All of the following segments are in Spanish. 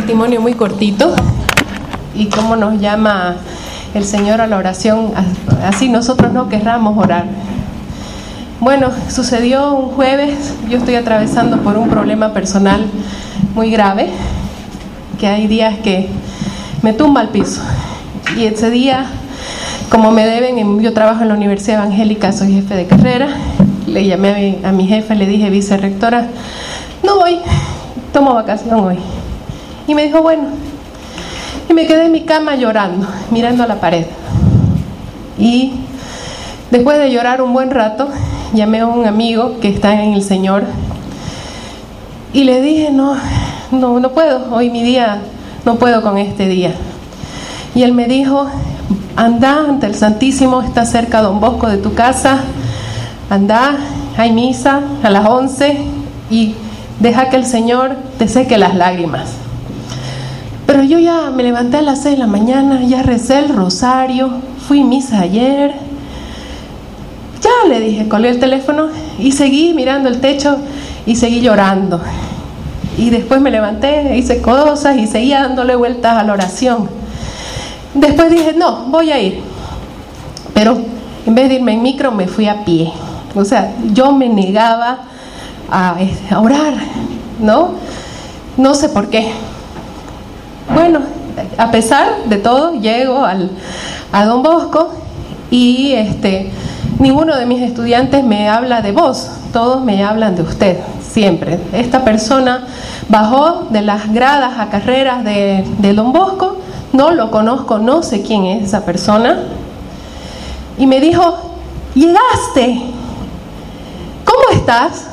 testimonio muy cortito y cómo nos llama el Señor a la oración, así nosotros no querramos orar. Bueno, sucedió un jueves, yo estoy atravesando por un problema personal muy grave, que hay días que me tumba al piso. Y ese día, como me deben, yo trabajo en la Universidad Evangélica, soy jefe de carrera, le llamé a mi jefe, le dije, vicerrectora, no voy, tomo vacación hoy. Y me dijo, bueno, y me quedé en mi cama llorando, mirando a la pared. Y después de llorar un buen rato, llamé a un amigo que está en el Señor y le dije, no puedo, hoy mi día, no puedo con este día. Y él me dijo, anda ante el Santísimo, está cerca Don Bosco de tu casa, anda, hay misa a las 11 y deja que el Señor te seque las lágrimas. Pero yo ya me levanté a las 6 de la mañana, ya recé el rosario, fui a misa ayer. Ya le dije, colgué el teléfono y seguí mirando el techo y seguí llorando. Y después me levanté, hice cosas y seguía dándole vueltas a la oración. Después dije, no, voy a ir. Pero en vez de irme en micro, me fui a pie. O sea, yo me negaba a orar, ¿no? No sé por qué. Bueno, a pesar de todo, llego a Don Bosco y ninguno de mis estudiantes me habla de vos, todos me hablan de usted, siempre. Esta persona bajó de las gradas a carreras de Don Bosco, no lo conozco, no sé quién es esa persona, y me dijo, llegaste, ¿cómo estás?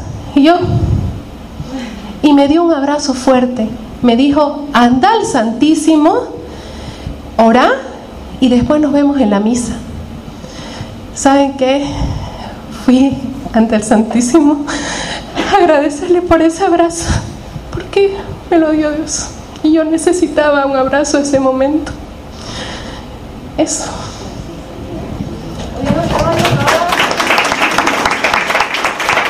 Y me dio un abrazo fuerte, me dijo, anda al Santísimo, orá y después nos vemos en la misa. ¿Saben qué? Fui ante el Santísimo a agradecerle por ese abrazo, porque me lo dio Dios y yo necesitaba un abrazo en ese momento. Eso.